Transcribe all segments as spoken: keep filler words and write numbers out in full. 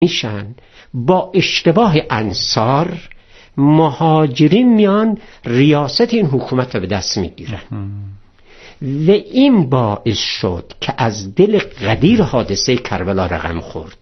میشن با اشتباه انصار مهاجرین میان ریاست این حکومت رو به دست میگیرن و این باعث شد که از دل غدیر حادثه کربلا رقم خورد.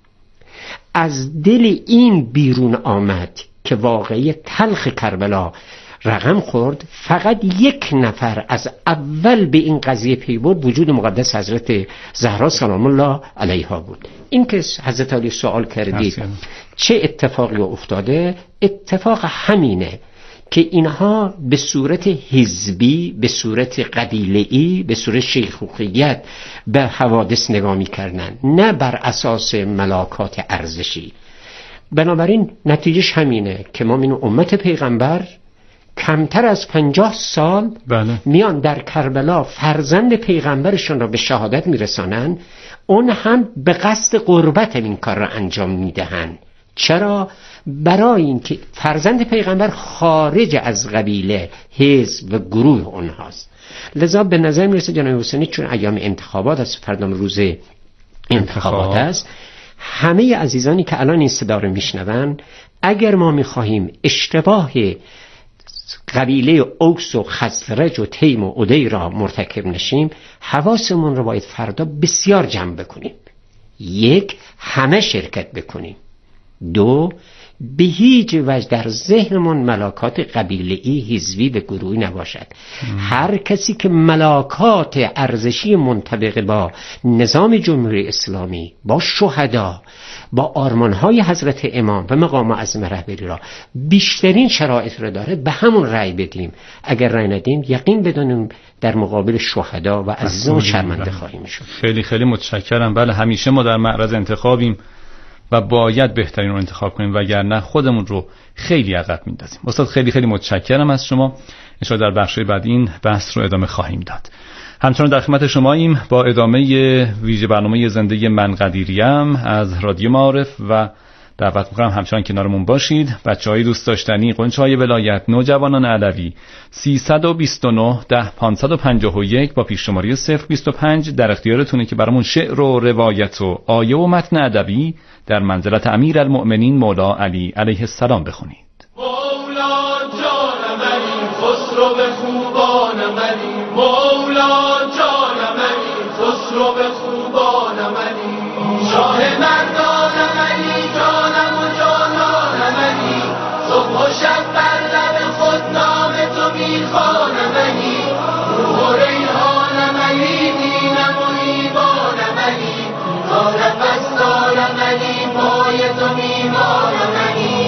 از دل این بیرون آمد که واقعی تلخ کربلا رقم خورد. فقط یک نفر از اول به این قضیه پی برد، وجود مقدس حضرت زهرا سلام الله علیها بود. این که حضرت علی سوال کردید چه اتفاقی افتاده، اتفاق همینه که اینها به صورت حزبی، به صورت قبیله‌ای، به صورت شیخوخیت به حوادث نگاه می‌کردن، نه بر اساس ملاکات ارزشی. بنابراین نتیجهش همینه که ما این امت پیغمبر کمتر از پنجاه سال بله. میان در کربلا فرزند پیغمبرشون را به شهادت میرسانن، اون هم به قصد قربت این کار را انجام میدهن. چرا؟ برای اینکه فرزند پیغمبر خارج از قبیله، حزب و گروه اونهاست. لذا به نظر میرسه جناب حسینی چون ایام انتخابات است، فردا روز انتخابات است، همه عزیزانی که الان این صدا رو میشنون، اگر ما میخواهیم اشتباه قبیله اوس و خزرج و تیم و عدی را مرتکب نشیم، حواسمون رو باید فردا بسیار جمع بکنیم. یک، همه شرکت بکنیم. دو، به هیچ وجه در ذهنمون ملاکات قبیله‌ای، حزبی و گروهی نباشد. هر کسی که ملاکات ارزشی منطبق با نظام جمهوری اسلامی، با شهدا، با آرمان‌های حضرت امام و مقام اعظم رهبری را بیشترین شرایط را داره، به همون رأی بدیم. اگر رأی ندیم یقین بدونیم در مقابل شهدا و عزیزان شرمنده خواهیم شد. خیلی خیلی متشکرم. بله، همیشه ما در معرض انتخابیم و باید بهترین رو انتخاب کنیم، وگرنه خودمون رو خیلی عقب میندازیم. استاد خیلی خیلی متشکرم از شما. ان شاء الله در بخش بعد این بحث رو ادامه خواهیم داد. همچنان در خدمت شماییم با ادامه ویژه برنامه زندگی من قدیریم از رادیو معارف و دعوت می‌کنم همچنان کنارمون باشید. بچه‌های دوست داشتنی، غنچه‌های ولایت، نوجوانان علوی، سیصد و بیست و نه ده پانصد و پنجاه و یک با پیش شماره صفر بیست و پنج در اختیارتونه که برامون شعر و روایت و آیه و متن ادبی در منزلت امیرالمؤمنین مولا علی علیه السلام بخونید. مولا جان منی، خسرو به خوبان منی، مولا جان منی، خسرو به خوبان منی، شاه مردان منی، جانم و جانان منی، صبح و شب بر لب خود نام تو میخوان منی، روح و ریحان منی، دینم و ایمان منی، تا نفسان منی، پای تو میمان منی،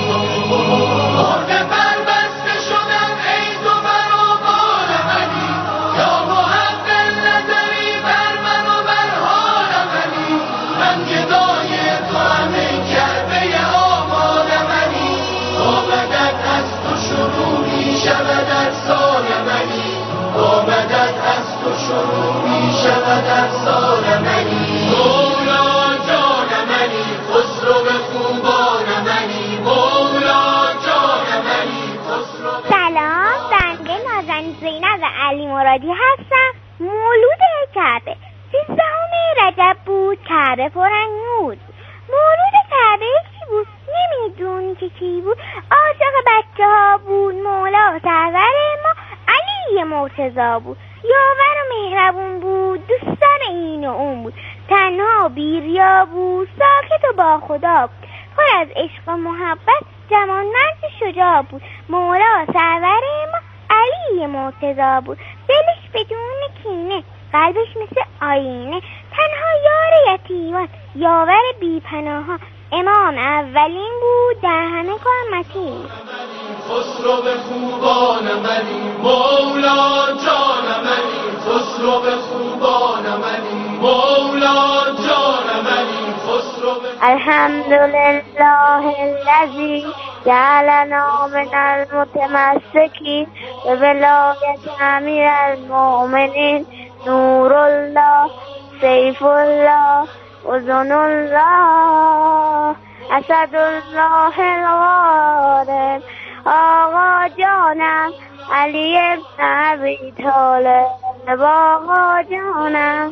مرغ پربسته شدم ای تو برابان منی، یا محول نظری بر من و بر حال منی، من گدای تو هم ای کعبه آمان منی، آمدت از تو شروع می شود افسان منی، آمدت از تو شروع می شود افسان منی، مولا جان منی، خسرو به خوبان منی، مولا جان منی، خسرو به... سلام، بنده نازنین زینب علی مرادی هستم، مولود کعبه. سیزدهم رجب بود، کعبه پرنور. مولود کعبه کی بود؟ نمیدونی که کی بود؟ عاشق بچه ها بود، مولا سرور ما علی مرتضی بود، یاور و مهربون بود، دوستان این و اون بود، تنها بیریا بود، ساکت و با خدا بود، پر از عشق و محبت، جوانمرد شجاع بود، مولا سرور ما علی مرتضی بود، دلش بدون کینه، قلبش مثل آینه، تنها یار یتیمان، یاور بی پناها، امام اولین بود، در همه کار متین. خسرو به خوبان منی، مولا جان منی، خسرو به خوبان منی، مولا جان منی، خسرو به... الحمدلله الذی جعلنا من المتمسکین به ولایت امیرالمؤمنین نور الله سیف الله اذن الله اسد الله الغالب. آقا جانم علی ابن ابی طالب، آقا جانم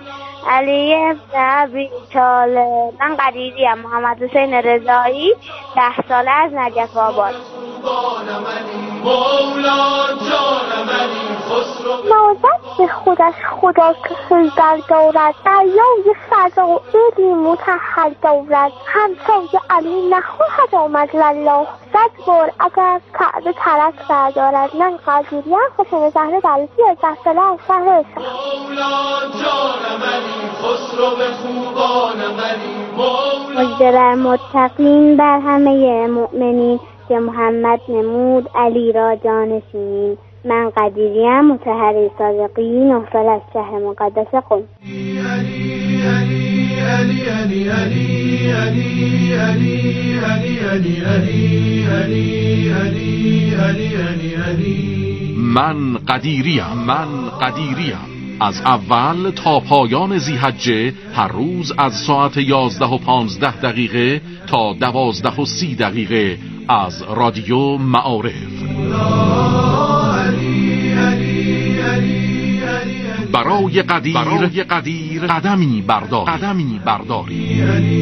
علی ابن ابی طالب. من قدیری ام، محمد حسین رضایی، ده ساله از نجف آباد. نازد به خودش خدا که خیزر دارد، دریای فضا و علی متحر دارد. همسای علی نخواهد آمد لله، صد بار اگر کعبه ترک بردارد. من قدیری ام، حسین زهره دلسی از ده ساله از شهر اسفند. مژده بر متقین، بر همه مؤمنین، که محمد نمود علی را جانشین. من قدیریم، مطهری صادقی، نه سال از شهر مقدس قم. من قدیریم، من قدیریم. از اول تا پایان ذی‌حجه هر روز از ساعت یازده و پانزده دقیقه تا دوازده و سی دقیقه از رادیو معارف. برای قدیر, برای قدیر قدمی بردار قدمی برداری.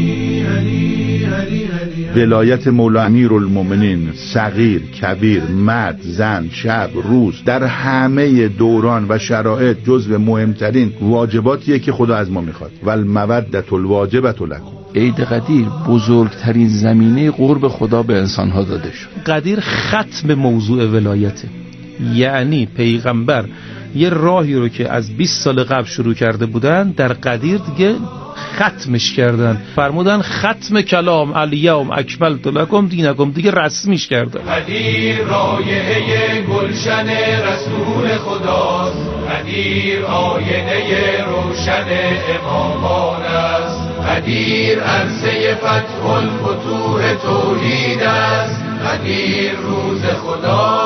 ولایت مولا امیرالمومنین، صغیر، کبیر، مرد، زن، شب، روز، در همه دوران و شرایط جزو مهمترین واجباتیه که خدا از ما میخواد. والمودة الواجبة لکم. عید قدیر بزرگترین زمینه قرب خدا به انسانها داده شد. قدیر ختم موضوع ولایته، یعنی پیغمبر یه راهی رو که از بیست سال قبل شروع کرده بودن در قدیر دیگه ختمش کردن. فرمودن ختم کلام، الیوم اکملت لکم دینکم، دیگه رسمیش کردن. قدیر رایحه گلشن رسول خداست، قدیر آینه روشن امامان است، قدیر عرصه فتح الفتوح توحید است، قدیر روز خدا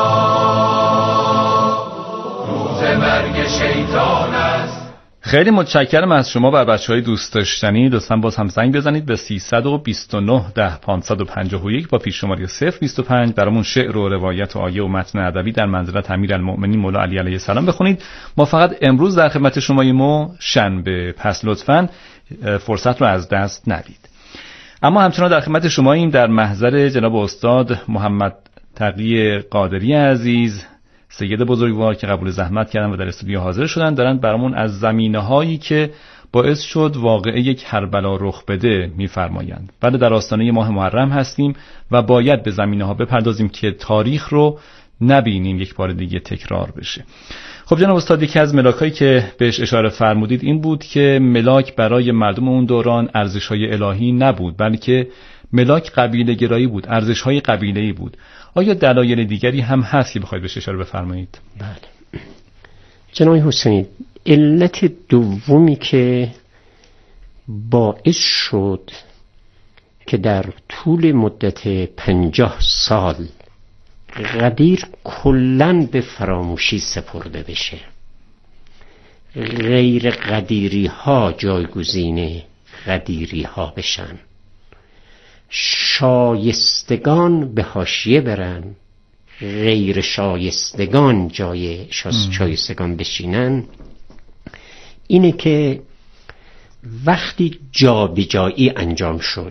روز مرگ شیطان است. خیلی متشکرم از شما بر بچهای دوست داشتنی. لطفاً باز هم زنگ بزنید به سیصد و بیست و نه ده پانصد و پنجاه و یک با پیش شماره صفر بیست و پنج برامون شعر و روایت و آیه و متن ادبی در منزلت امیرالمؤمنین مولا علی علیه السلام بخونید. ما فقط امروز در خدمت شماییم و شنبه، پس لطفاً فرصت رو از دست ندید. اما همچنان در خدمت شماییم در محضر جناب استاد محمد تقی قادری عزیز، سید بزرگوار که قبول زحمت کردن و در استودیو حاضر شدن، دارن برامون از زمینه‌هایی که باعث شد واقعه کربلا رخ بده می‌فرمایند. بله، در آستانه ماه محرم هستیم و باید به زمینه‌ها بپردازیم که تاریخ رو نبینیم یک بار دیگه تکرار بشه. خب جناب استاد، یکی از ملاک‌هایی که بهش اشاره فرمودید این بود که ملاک برای مردم اون دوران ارزش‌های الهی نبود، بلکه ملاک قبیله گرایی بود، ارزش‌های قبیله‌ای بود. آیا دلایل دیگری هم هست که بخواید بهش اشاره بفرمایید؟ بله جناب حسینی، علت دومی که باعث شد که در طول مدت پنجاه سال قدیر کلاً به فراموشی سپرده بشه، غیر قدیری ها جایگزین قدیری ها بشن، شایستگان به حاشیه برن، غیر شایستگان جای شایستگان بشینن، اینه که وقتی جابجایی انجام شد،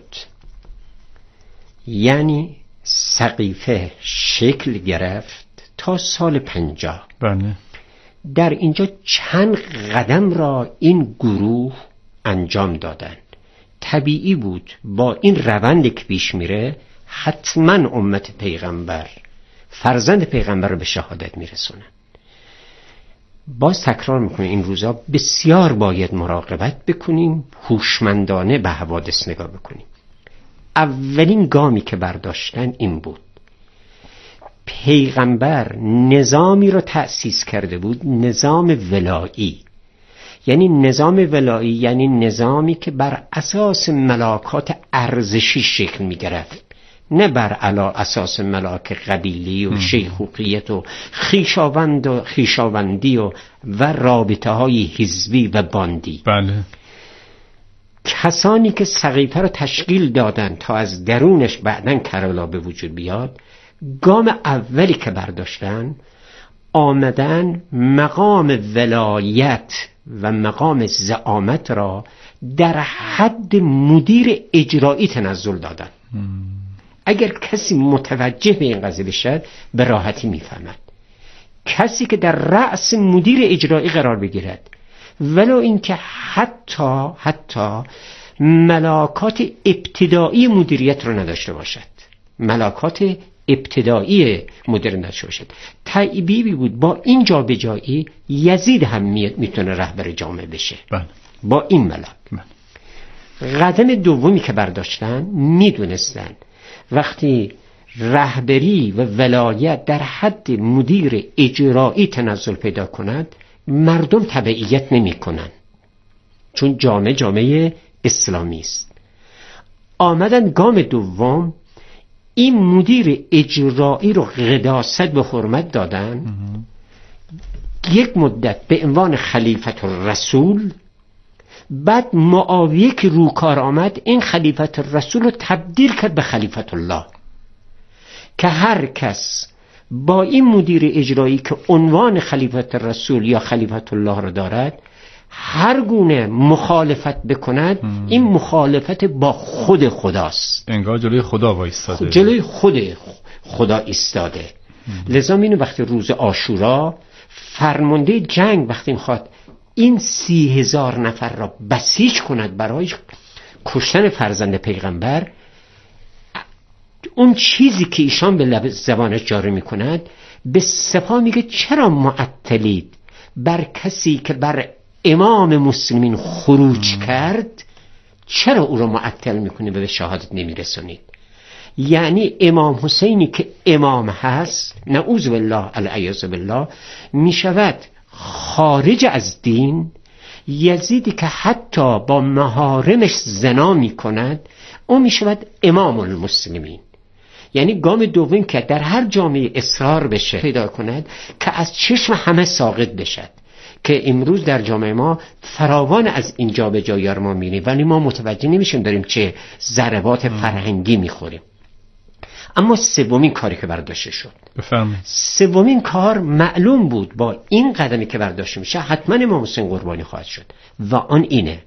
یعنی سقیفه شکل گرفت تا سال پنجاه، بله، در اینجا چند قدم را این گروه انجام دادن. طبیعی بود با این روند که پیش میره حتما امت پیغمبر، فرزند پیغمبر رو به شهادت میرسونن. باز تکرار میکنه این روزا بسیار باید مراقبت بکنیم، هوشمندانه به حوادث نگاه بکنیم. اولین گامی که برداشتن این بود، پیغمبر نظامی رو تأسیس کرده بود، نظام ولایی. یعنی نظام ولایی یعنی نظامی که بر اساس ملاکات ارزشی شکل می گرفت، نه بر علا اساس ملاک قبیلی و شیخوخیت و خیشاوند و خیشاوندی و و رابطه های حزبی و باندی. بله. کسانی که سقیفه رو تشکیل دادن تا از درونش بعدن کربلا به وجود بیاد، گام اولی که برداشتن آمدن مقام ولایت و مقام زعامت را در حد مدیر اجرایی تنزل دادن. اگر کسی متوجه به این قضیه بشه به راحتی میفهمد. کسی که در رأس مدیر اجرایی قرار بگیرد ولو اینکه حتی حتی ملاکات ابتدایی مدیریت رو نداشته باشد، ملاکات ابتدایی مدیر نداشته باشد. طیبی بود با این جابجایی یزید هم میتونه رهبر جامعه بشه. بله. با این ملاک. بله. قدم دومی که برداشتن میدونستن وقتی رهبری و ولایت در حد مدیر اجرایی تنزل پیدا کند مردم تبعیت نمی کنن، چون جامعه جامعه اسلامی است. آمدن گام دوم این مدیر اجرایی رو قداست به حرمت دادن. یک مدت به عنوان خلیفت الرسول، بعد معاویه که رو کار آمد این خلیفت الرسول رو تبدیل کرد به خلیفت الله، که هر کس با این مدیر اجرایی که عنوان خلیفت الرسول یا خلیفت الله رو دارد هر گونه مخالفت بکند ام. این مخالفت با خود خداست، انگار جلوی خدا وایستاده، جلوی خود خدا ایستاده. لذا اینو وقتی روز عاشورا فرمانده جنگ وقتی میخواد این سی هزار نفر را بسیج کند برای کشتن فرزند پیغمبر، اون چیزی که ایشان به لب زبانش جاری میکند به سپاه میگه چرا معطلید بر کسی که بر امام مسلمین خروج کرد، چرا او را معطل میکنید و به شهادت نمیرسونید؟ یعنی امام حسینی که امام هست نعوذ بالله العیاذ بالله میشود خارج از دین، یزیدی که حتی با محارمش زنا میکند او میشود امام المسلمین. یعنی گام دوم که در هر جامعه اصرار بشه پیدا کند که از چشم همه ساقط بشد، که امروز در جامعه ما فراوان از این جا به جایی ما می‌بینیم ولی ما متوجه نمیشیم داریم چه ضربات فرهنگی میخوریم. اما سومین کاری که برداشته شد، بفرمایید. سومین کار معلوم بود با این قدمی که برداشته میشه حتما امام حسین قربانی خواهد شد و آن اینه: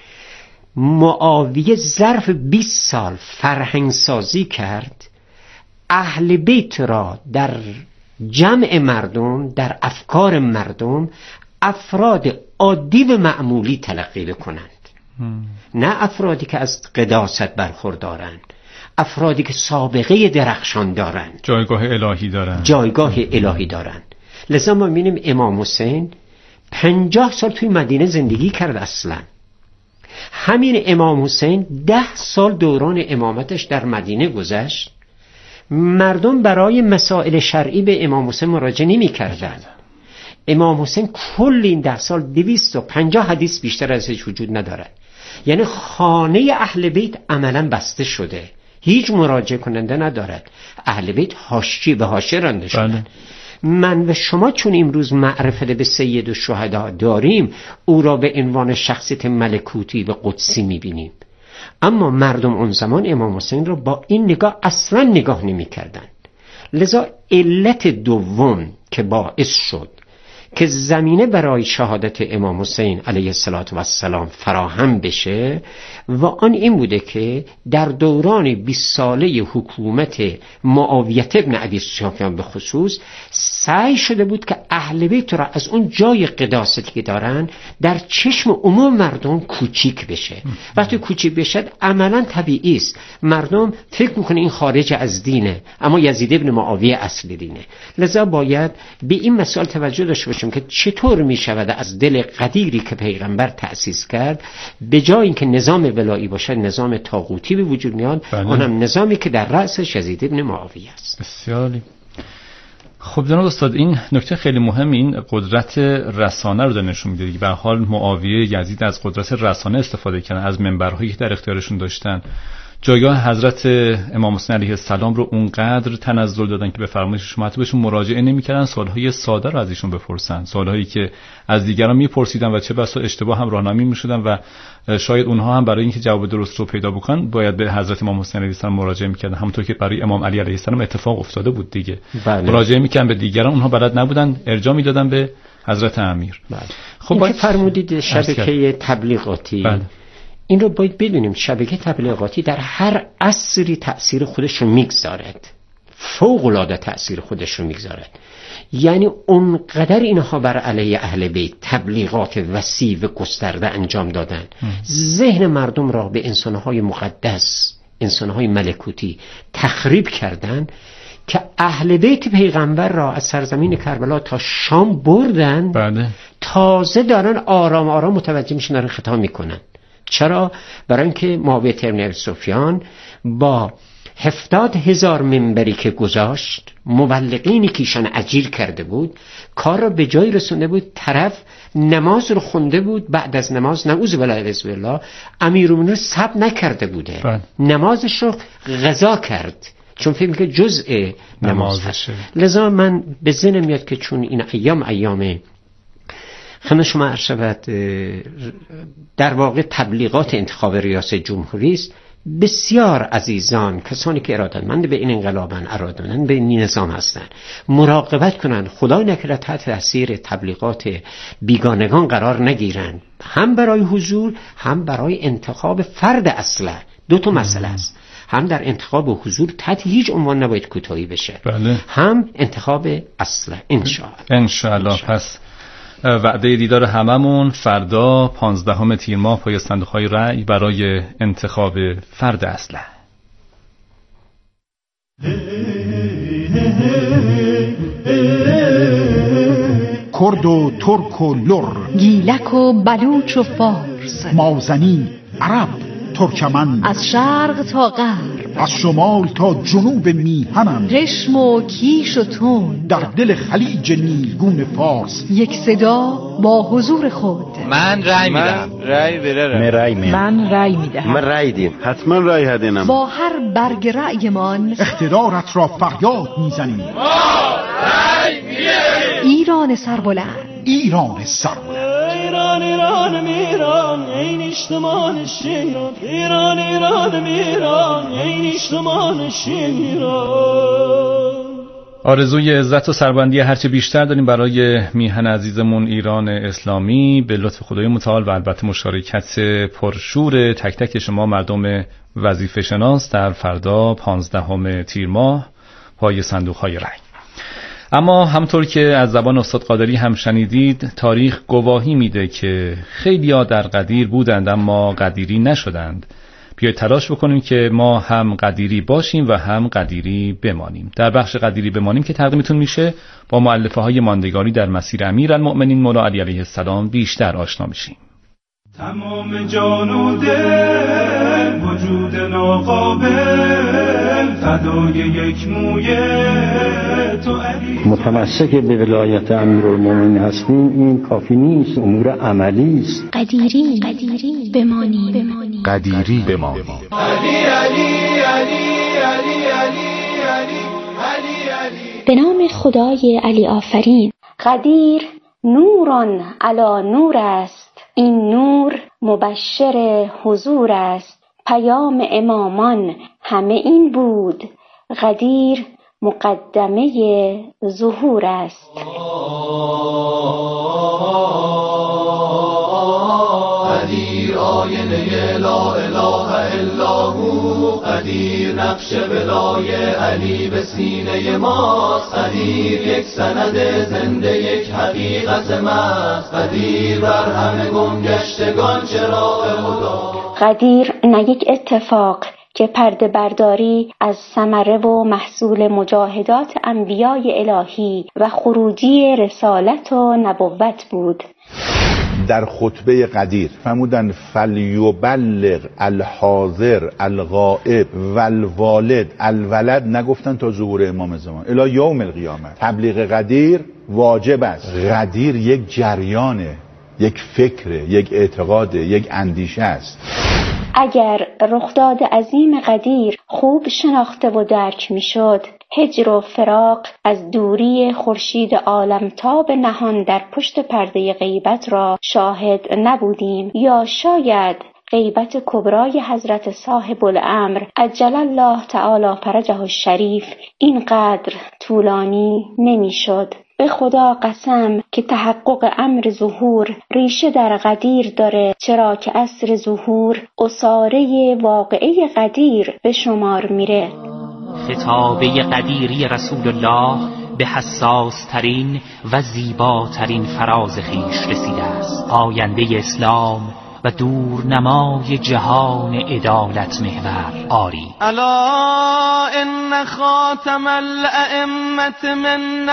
معاویه ظرف بیست سال فرهنگ سازی کرد، اهل بیت را در جمع مردم، در افکار مردم افراد عادی و معمولی تلقی بکنند، نه افرادی که از قداست برخوردارند، افرادی که سابقه درخشان دارند، جایگاه الهی دارند، جایگاه الهی دارند. لذا ما می‌بینیم امام حسین پنجاه سال توی مدینه زندگی کرد. اصلا همین امام حسین ده سال دوران امامتش در مدینه گذشت. مردم برای مسائل شرعی به امام حسین مراجعه نمی کردن. امام حسین کل این ده سال دویست و پنجاه حدیث بیشتر ازش وجود ندارد. یعنی خانه اهل بیت عملا بسته شده، هیچ مراجعه کننده ندارد. اهل بیت حاشیه به حاشیه رانده شدن. من و شما چون امروز معرفت به سید الشهدا داریم، او را به عنوان شخصیت ملکوتی و قدسی میبینیم، اما مردم اون زمان امام حسین را با این نگاه اصلا نگاه نمی کردن. لذا علت دوم که باعث شد که زمینه برای شهادت امام حسین علیه السلام فراهم بشه و آن این بوده که در دوران بیست ساله حکومت معاویه ابن ابی سفیان به خصوص سعی شده بود که اهل بیت را از اون جای قداستی که دارن در چشم عموم مردم کوچیک بشه. وقتی کوچیک بشه عملا طبیعی است مردم فکر میکنه این خارج از دینه، اما یزید ابن معاویه اصل دینه. لذا باید به این مسائل توجه داشته باشیم که چطور می شود از دل قدیری که پیغمبر تأسیس کرد به جای اینکه نظام ولایی باشه نظام طاغوتی به وجود میاد. بله. اونم نظامی که در رأسش یزید ابن معاویه است. بسیاری خب جناب استاد، این نکته خیلی مهم، این قدرت رسانه رو نشون میده. به هر حال معاویه یزید از قدرت رسانه استفاده کردن، از منبرهایی که در اختیارشون داشتن جایگاه حضرت امام حسین علیه السلام رو اونقدر تنزل دادن که به فرمایش شما حتی بهشون مراجعه نمی‌کردن، سوالهای ساده رو از ایشون بپرسن، سوالهایی که از دیگران میپرسیدن و چه بسا اشتباه هم راهنمایی می‌شدن و شاید اونها هم برای اینکه جواب درست رو پیدا بکنن باید به حضرت امام حسین علیه السلام مراجعه می‌کردن، همونطور که برای امام علی علیه السلام اتفاق افتاده بود دیگه. بله. مراجعه می‌کردن به دیگران، اونها بلد نبودن، ارجاع میدادن به حضرت امیر. بله. خب باید فرمودید شبکه تبلیغاتی. بله. این رو باید بدونیم شبکه تبلیغاتی در هر عصری تأثیر خودش رو میگذارد، فوق‌العاده تأثیر خودش رو میگذارد. یعنی اونقدر اینها بر علیه اهل بیت تبلیغات وسیع و گسترده انجام دادن، ذهن مردم را به انسانهای مقدس، انسانهای ملکوتی تخریب کردن که اهل بیت پیغمبر را از سرزمین کربلا تا شام بردن. بله. تازه دارن آرام آرام متوجه میشن، دارن خطا میکنن. چرا؟ برای اینکه معاویه ابن ابی سفیان با هفتاد هزار منبری که گذاشت، مبلغینی که ایشان اجیر کرده بود، کار را به جای رسونده بود. طرف نماز رو خونده بود، بعد از نماز نعوذ بالله و بالله امیرالمومنین صبر نکرده بوده، بله. نمازش رو قضا کرد چون فکر که جزء نماز هست. لذا من به ذهنم میاد که چون این ایام ایام خدمت شما عرض شود در واقع تبلیغات انتخاب ریاست جمهوری است، بسیار عزیزان، کسانی که ارادتمند به این انقلابن، ارادتمند به این نظام هستند، مراقبت کنند خدای نکرده تحت تاثیر تبلیغات بیگانگان قرار نگیرند، هم برای حضور هم برای انتخاب فرد اصله. دو تا مسئله است، هم در انتخاب حضور تحت هیچ عنوان نباید کوتاهی بشه، بله. هم انتخاب اصله. انشاءالله انشاءالله. پس وعده دیدار هممون فردا پانزدهم تیر ماه پای صندوق‌های رأی برای انتخاب فرد اصله. کرد و ترک و لر، گیلک و بلوچ و فارس، مازنی، عرب، ترکمن، از شرق تا غرب، از شمال تا جنوب میهنم، رشم و کیش و تون، در دل خلیج نیلگون فارس، یک صدا با حضور خود. من رای میدم. رای بره. من رای میدم. من رای میدم. من رای دیم. حتما رای هدینم. با هر برگ رأیمان اقتدارت را فریاد میزنیم. ما رای میدیم. ایران سربلند، ایران سربلند. ایران ایران میران این اجتماع شیران، ایران ایران میران این اجتماع شیران. آرزوی عزت و سربلندی هرچه بیشتر داریم برای میهن عزیزمون ایران اسلامی به لطف خدای متعال و البته مشارکت پرشور تک تک شما مردم وظیفه شناس در فردا پانزدهم تیر ماه پای صندوق‌های رأی. اما همطور که از زبان استاد قادری هم شنیدید، تاریخ گواهی میده که خیلی‌ها در قدیر بودند اما قدیری نشدند. بیایید تلاش بکنیم که ما هم قدیری باشیم و هم قدیری بمانیم. در بخش قدیری بمانیم که تقدیمتون میشه با مؤلفه های ماندگاری در مسیر امیرالمؤمنین مولا علی علیه السلام بیشتر آشنا میشیم. تمام جان و دل وجود ناقابل فدای یک موی تو علی. متمسک به ولایت امیرالمومنین هستیم این کافی نیست، امور عملی است. قدیری قدیری بمانیم، قدیری بمانیم. علی علی علی علی علی علی علی علی. به نام خدای علی آفرین. قدیر نوران علی نور است، این نور مبشر حضور است. پیام امامان همه این بود، قدیر مقدمه ظهور است. قدیر آینه لا اله الا هو، قدیر نقش ولای علی به سینه ماست. قدیر یک سند زنده، یک حقیقت محض. قدیر بر همه گمگشتگان چراغ هدا. قدیر نه یک اتفاق که پرده برداری از ثمره و محصول مجاهدات انبیای الهی و خروجی رسالت و نبوت بود. در خطبه قدیر فرمودن فلیبلغ الحاضر الغائب والوالد الولد، نگفتن تا ظهور امام زمان الی یوم القیامه. تبلیغ قدیر واجب است. قدیر یک جریانه، یک فکره، یک اعتقاده، یک اندیشه است. اگر رخداد عظیم قدیر خوب شناخته و درک میشد، هجر و فراق از دوری خورشید عالمتاب نهان در پشت پرده غیبت را شاهد نبودیم، یا شاید غیبت کبرای حضرت صاحب الامر عجل الله تعالی فرجه الشریف اینقدر طولانی نمیشد. به خدا قسم که تحقق امر ظهور ریشه در قدیر داره، چرا که عصر ظهور اساره واقعه قدیر به شمار میره. خطابه قدیری رسول الله به حساس ترین و زیباترین فراز خیش رسیده است. آینده اسلام و دور نمای جهان عدالت محور آری. الا ان خاتم الائمه من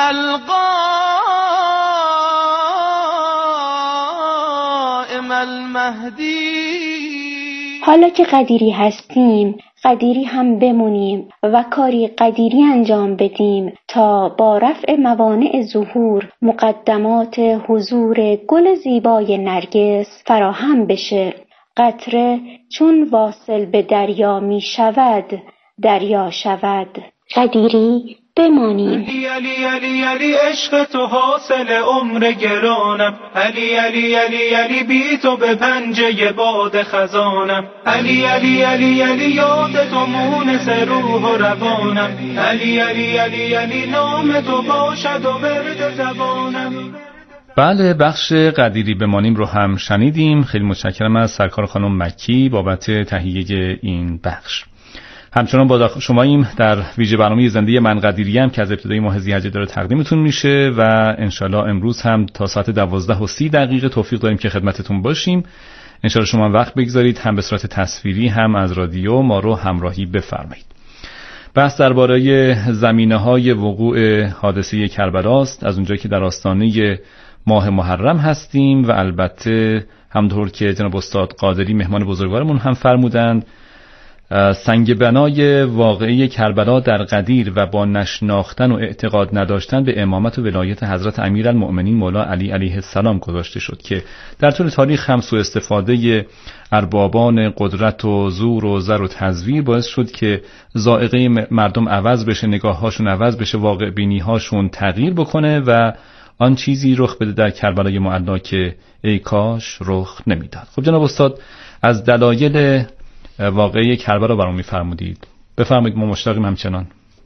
القائم المهدی. حالا که قدیری هستیم، قدیری هم بمونیم و کاری قدیری انجام بدیم تا با رفع موانع ظهور مقدمات حضور گل زیبای نرگس فراهم بشه. قطره چون واصل به دریا می شود، دریا شود. قدیری بمانیم. علی علی علی علی عشق تو حاصل عمر گرانم، علی علی علی علی بی تو به پنجه باد خزانم، علی علی علی علی یاد تو مونس روح و روانم، علی علی علی علی نام تو باشد و ورد زبانم. بله، بخش قدیری بمانیم رو هم شنیدیم. خیلی متشکرم از سرکار خانم مکی بابت تهیه این بخش. همچنان با شماییم در ویژه برنامه زنده من قدیری هم که از ابتدای ماه ذی‌حجه داره تقدیمتون میشه و انشالله امروز هم تا ساعت دوازده و سی دقیقه توفیق داریم که خدمتتون باشیم. انشالله شما وقت بگذارید هم به صورت تصویری هم از رادیو ما رو همراهی بفرمایید. بحث درباره زمینه‌های وقوع حادثه کربلا است، از اونجایی که در آستانه ماه محرم هستیم و البته همونطور که جناب استاد قادری مهمان بزرگوارمون هم فرمودند، سنگ بنای واقعی کربلا در قدیر و با نشناختن و اعتقاد نداشتن به امامت و ولایت حضرت امیرالمؤمنین مولا علی علیه السلام گذاشته شد که در طول تاریخ هم سوء استفاده اربابان قدرت و زور و زر و تزویر باعث شد که ذائقه مردم عوض بشه، نگاه‌هاشون عوض بشه، واقع بینی‌هاشون تغییر بکنه و آن چیزی رخ بده در کربلای معلا که ای کاش رخ نمیداد. خب جناب استاد، از دلایل واقعی کربلا برام می‌فرمودید، بفرمایید. ما مشتاقیم همچنان.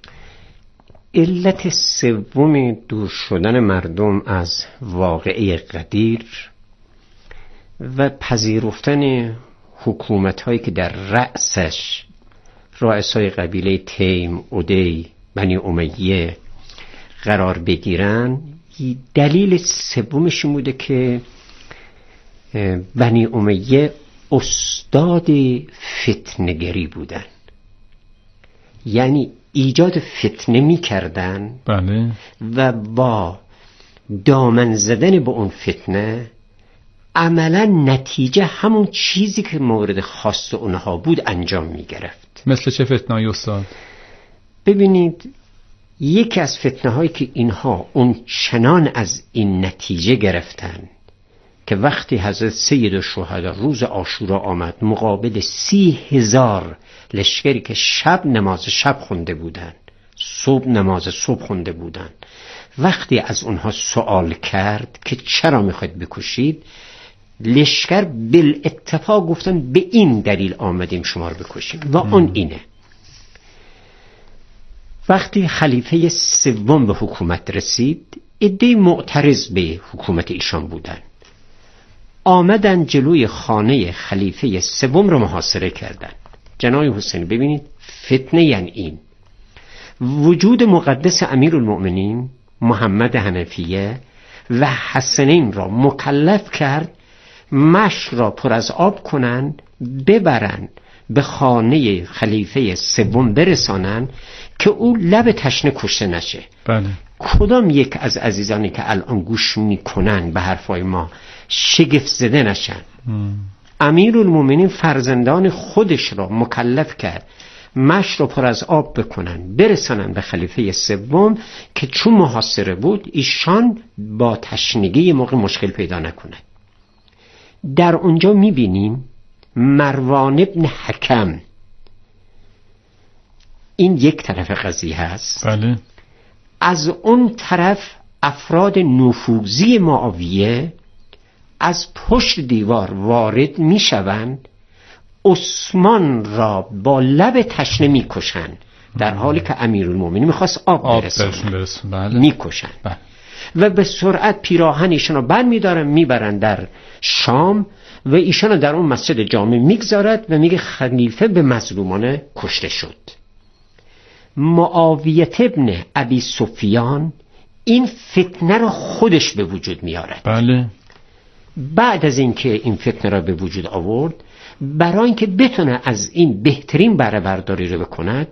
علت سوم دور شدن مردم از واقعه قدیر و پذیرفتن حکومت‌هایی که در رأسش رؤسای قبیله تیم، ادی، بنی امیه قرار بگیرن، دلیل سومش این بوده که بنی امیه استاد فتنه‌گری بودن، یعنی ایجاد فتنه می کردن. بله. و با دامن زدن به اون فتنه عملا نتیجه همون چیزی که مورد خاص اونها بود انجام می گرفت. مثل چه فتنه‌ای استاد؟ ببینید، یکی از فتنه هایی که اینها اون چنان از این نتیجه گرفتن که وقتی حضرت سید الشهدا روز عاشورا آمد مقابل سی هزار لشکری که شب نماز شب خونده بودن، صبح نماز صبح خونده بودن، وقتی از اونها سوال کرد که چرا میخواید بکشید، لشکر بالاتفاق گفتن به این دلیل آمدیم شما رو بکشیم و اون اینه. وقتی خلیفه سوم به حکومت رسید، عده‌ای معترض به حکومت ایشان بودن، آمدن جلوی خانه خلیفه سوم رو محاصره کردن. جناب حسین ببینید فتنه یعنی این. وجود مقدس امیرالمؤمنین محمد حنفیه و حسنین را مکلف کرد مشک را پر از آب کنن، ببرن به خانه خلیفه سوم برسانن که او لب تشنه کشته نشه. بله. کدام یک از عزیزانی که الان گوش میکنن به حرفای ما شگفت زده نشن؟ امیرالمومنین فرزندان خودش را مکلف کرد مشک را پر از آب بکنن برسانن به خلیفه سوم که چون محاصره بود ایشان با تشنگی موقع مشکل پیدا نکنه. در اونجا میبینیم مروان ابن حکم، این یک طرف قضیه هست. بله. از اون طرف افراد نفوذی معاویه از پشت دیوار وارد می شوند، عثمان را با لب تشنه می کشن، در حالی که امیرالمومنین میخواست آب, آب برسونه. بله. می کشن. بله. و به سرعت پیراهن ایشان رو بر می دارن میبرن در شام و ایشان رو در اون مسجد جامع میگذارد و میگه خلیفه به مظلومانه کشته شد. معاویه ابن ابی سفیان این فتنه رو خودش به وجود میارد. بله. بعد از اینکه این فتنه را به وجود آورد، برای اینکه بتونه از این بهترین بهره برداری رو بکند،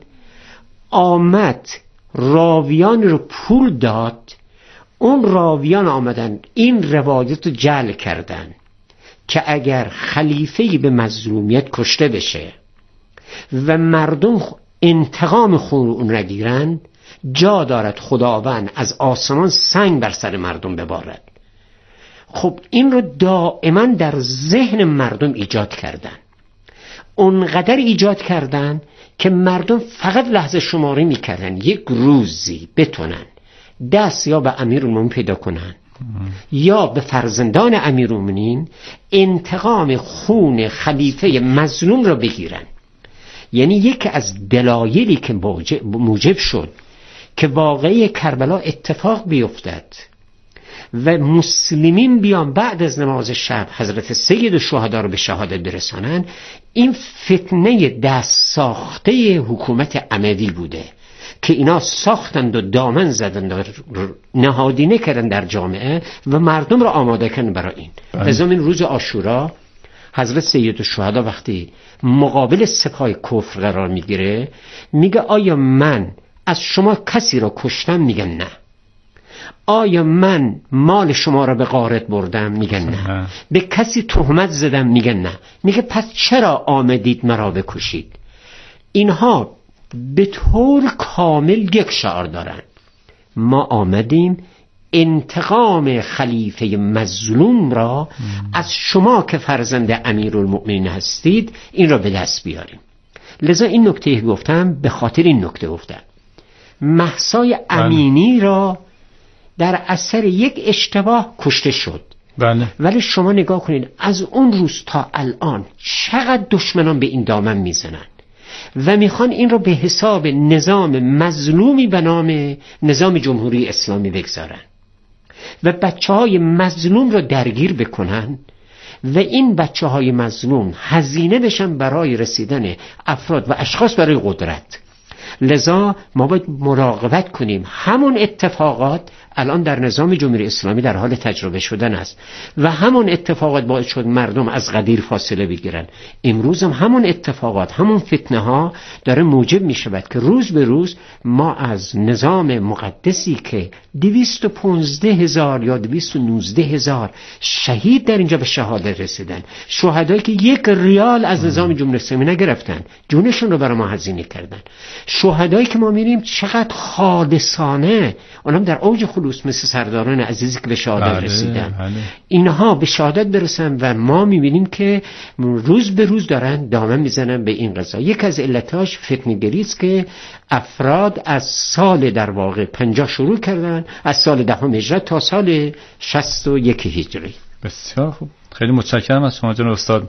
آمد راویان رو پول داد. اون راویان آمدن این روایت رو جعل کردن که اگر خلیفه‌ای به مظلومیت کشته بشه و مردم انتقام خون اون نگیرن، جا دارد خداوند از آسمان سنگ بر سر مردم ببارد. خب این رو دائما در ذهن مردم ایجاد کردن، اونقدر ایجاد کردن که مردم فقط لحظه شماری میکردن یک روزی بتونن دست یا به امیرالمومنین پیدا کنن یا به فرزندان امیرالمومنین انتقام خون خلیفه مظلوم را بگیرن. یعنی یکی از دلایلی که موجب شد که واقعه کربلا اتفاق بیفتد و مسلمین بیان بعد از نماز شب حضرت سید الشهدا رو به شهادت برسانن، این فتنه دست ساخته حکومت اموی بوده که اینا ساختند و دامن زدند و نهادینه کردن در جامعه و مردم رو آماده کردن برای این. لذا این روز عاشورا حضرت سید الشهدا وقتی مقابل سپاه کفر قرار میگیره، میگه آیا من از شما کسی را کشتم؟ میگن نه. آیا من مال شما را به غارت بردم؟ میگن نه. به کسی تهمت زدم؟ میگن نه. میگه پس چرا آمدید مرا بکشید؟ اینها به طور کامل یک شعار دارن: ما آمدیم انتقام خلیفه مظلوم را از شما که فرزند امیرالمؤمنین هستید این را به دست بیاریم. لذا این نکته گفتم به خاطر این نکته گفتم. مهسای امینی را در اثر یک اشتباه کشته شد. بله. ولی شما نگاه کنید از اون روز تا الان چقدر دشمنان به این دامن میزنن و میخوان این رو به حساب نظام مظلومی به نام نظام جمهوری اسلامی بگذارن و بچه های مظلوم رو درگیر بکنن و این بچه های مظلوم هزینه بشن برای رسیدن افراد و اشخاص برای قدرت. لذا ما باید مراقبت کنیم. همون اتفاقات الان در نظام جمهوری اسلامی در حال تجربه شدن است و همون اتفاقات باعث شد مردم از غدیر فاصله بگیرن. امروز هم همون اتفاقات، همون فتنه ها داره موجب می شود که روز به روز ما از نظام مقدسی که دویست و پانزده هزار یا دویست و نوزده هزار شهید در اینجا به شهادت رسیدن، شهدایی که یک ریال از نظام جمهوری اسلامی نگرفتن، جونشون رو برای ما هزینه کردن، شهدایی که ما میریم چقدر خالصانه، اونم در اوج خلوص مثل سرداران عزیزی که به شهادت بله، رسیدن بله. اینها به شهادت برسن و ما میبینیم که روز به روز دارن دامن میزنن به این قضا. یک از علتاش فتنه‌گری است که افراد از سال در واقع پنجاه شروع کردن، از سال دهم هجرت تا سال شصت و یک هجری. بسیار خوب، خیلی متشکرم از شما جناب استاد.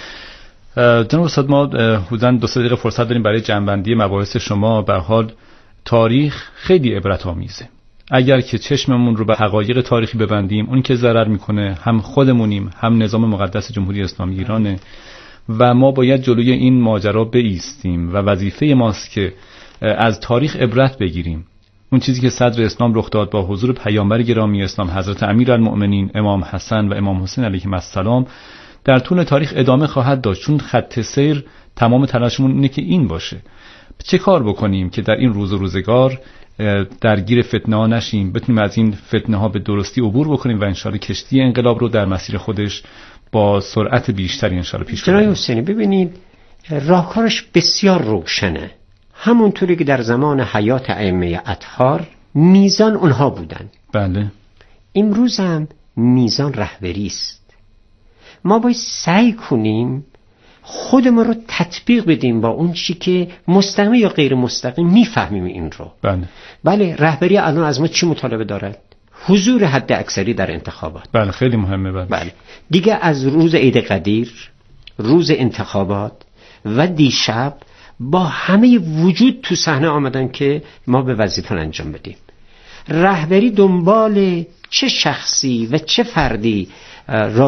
جناب استاد ما حدوداً دو سه دقیقه فرصت داریم برای جنبندی مباحث شما. به هر حال تاریخ خیلی عبرت آمیزه. اگر که چشممون رو به حقایق تاریخی ببندیم، اون که ضرر میکنه هم خودمونیم هم نظام مقدس جمهوری اسلامی ایرانه و ما باید جلوی این ماجرا بایستیم و وظیفه ماست که از تاریخ عبرت بگیریم. اون چیزی که صدر اسلام رخ داد با حضور پیامبر گرامی اسلام حضرت امیرالمؤمنین امام حسن و امام حسین علیهم السلام در طول تاریخ ادامه خواهد داشت، چون خط سیر تمام تلاشمون اینه که این باشه. چه کار بکنیم که در این روز و روزگار درگیر فتنه ها نشیم، بتونیم از این فتنه ها به درستی عبور بکنیم و انشاءالله کشتی انقلاب رو در مسیر خودش با سرعت بیشتری انشاءالله پیش ببریم. جناب حسینی ببینید راهکارش بسیار روشنه. همونطوری که در زمان حیات ائمه اطهار میزان اونها بودن، بله، امروز هم میزان رهبری است. ما باید سعی کنیم خودمون رو تطبیق بدیم با اون چی که مستقیم یا غیر مستقیم میفهمیم این رو. بله بله رهبری الان از ما چی مطالبه دارد؟ حضور حد اکثری در انتخابات. بله خیلی مهمه. بله. بله دیگه از روز عید قدیر، روز انتخابات و دیشب با همه وجود تو صحنه آمدن که ما به وظیفه انجام بدیم. رهبری دنبال چه شخصی و چه فردی را